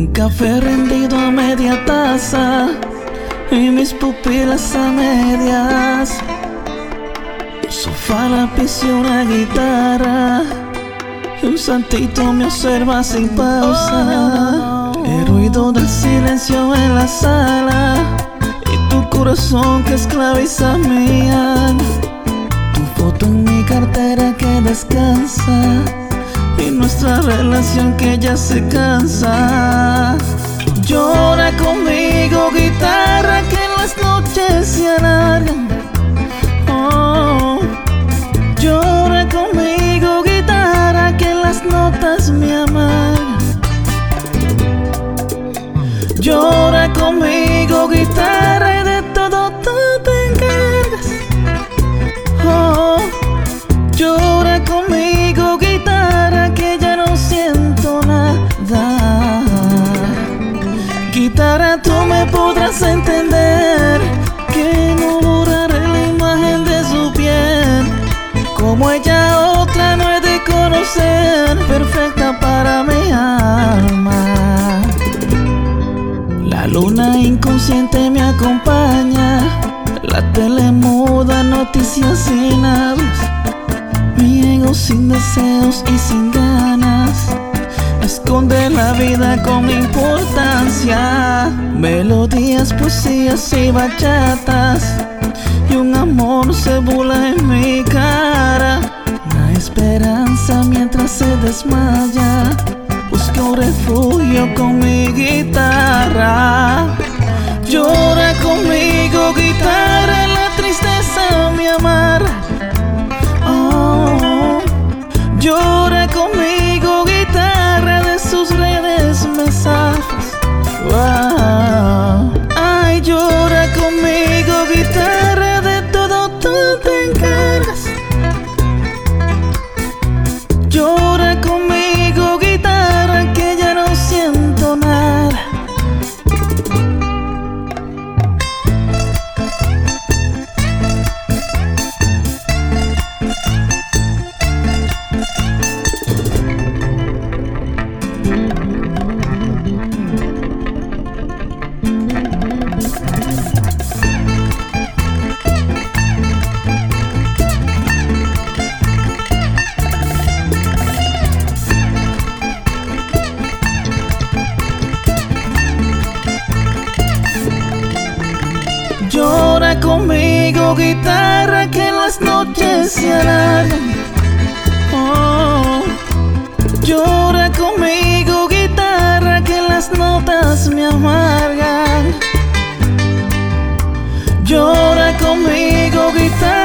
Un café rendido a media taza y mis pupilas a medias. Un sofá, lápiz y una guitarra, y un santito me observa sin pausa. El ruido del silencio en la sala y tu corazón que esclaviza mía. Tu foto en mi cartera que descansa y nuestra relación que ya se cansa. Llora conmigo, guitarra, que las noches se alargan. Oh, llora conmigo, guitarra, que las notas me amargan. Llora conmigo, guitarra, y de todo tú te encargas. Oh, llora conmigo, guitarra, que ya no siento nada. Guitarra, tú me podrás entender que no borraré la imagen de su piel. Como ella otra no he de conocer, perfecta para mi alma. La luna inconsciente me acompaña, la tele muda, noticias sin hablas. Mi ego sin deseos y sin ganas esconde la vida con importancia. Melodías, poesías y bachatas, y un amor se burla en mi cara. Una esperanza mientras se desmaya, busca un refugio con mi guitarra. Llora conmigo, guitarra, la tristeza me amarra. Oh, llora conmigo, guitarra, de sus redes me zafas. Wow. Ay, llora conmigo, guitarra, de todo tú te encargas. Llora conmigo, guitarra, que ya no siento nada. Llora conmigo, guitarra, que las noches se alargan. Oh, llora conmigo, guitarra, que las notas me amargan. Llora conmigo, guitarra.